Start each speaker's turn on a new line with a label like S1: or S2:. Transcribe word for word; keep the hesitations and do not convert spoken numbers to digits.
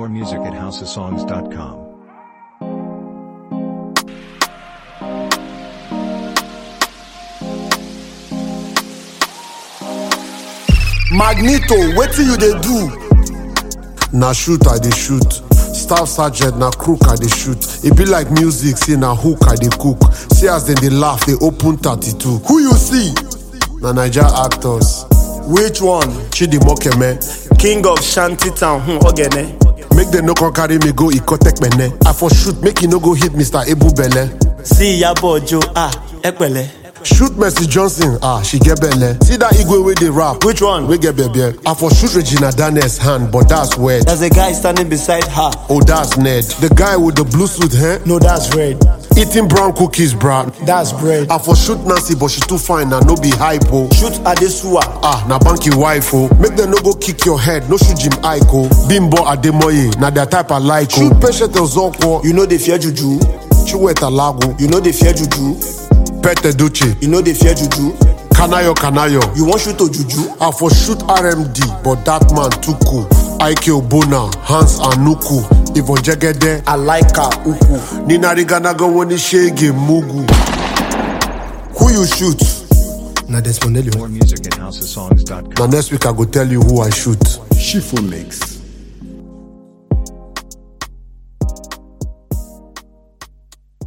S1: More music at house of songs dot com.
S2: Magneto, wetin you dey do?
S3: Na shoot I dey shoot. Staff sergeant na crook I dey shoot. E be like music, say na hook I dey cook. See as dem dey laugh, dey open thirty-two.
S2: Who you see?
S3: Na Naija actors.
S2: Which one?
S3: Chidi Mokeme.
S2: King of Shantytown, hmm, Ogene.
S3: Make dem no come carry me go Ikotek Mene. I for shoot, make e no go hit Mister Ebu Belle.
S2: See Yabo Joe, ah, Ekpele.
S3: Shoot Mercy Johnson, ah, she get belle. See that Igwe wey dey rap.
S2: Which one?
S3: We get belle. I for shoot Regina Daniels' hand, but that's weird.
S2: There's a guy standing beside her.
S3: Oh, that's Ned. The guy with the blue suit, huh?
S2: No, that's red.
S3: Eating brown cookies, bruh.
S2: That's bread.
S3: I for shoot Nancy, but she too fine, and no be hypo.
S2: Shoot Adesua.
S3: Ah, na banky wife, oh. Make them no go kick your head, no shoot Jim Aiko. Bimbo Ademoye, na their type I like. Shoot Patient Ozoko.
S2: You know they fear Juju.
S3: Chiweta Lago.
S2: You know they fear Juju.
S3: Pete Duce.
S2: You know they fear Juju.
S3: Kanayo Kanayo.
S2: You want shoot to Juju?
S3: I for shoot R M D, but that man too cool. Ike Obona, Hans Anuku, Yvonne Jegede,
S2: I like her, Uku.
S3: Nina Riganaga Wani Shege Mugu.
S2: Who you shoot?
S3: Na Desmondelio.
S1: More music at house of songs dot com.
S3: Now next week I go tell you who I shoot.
S4: Shifo Mix.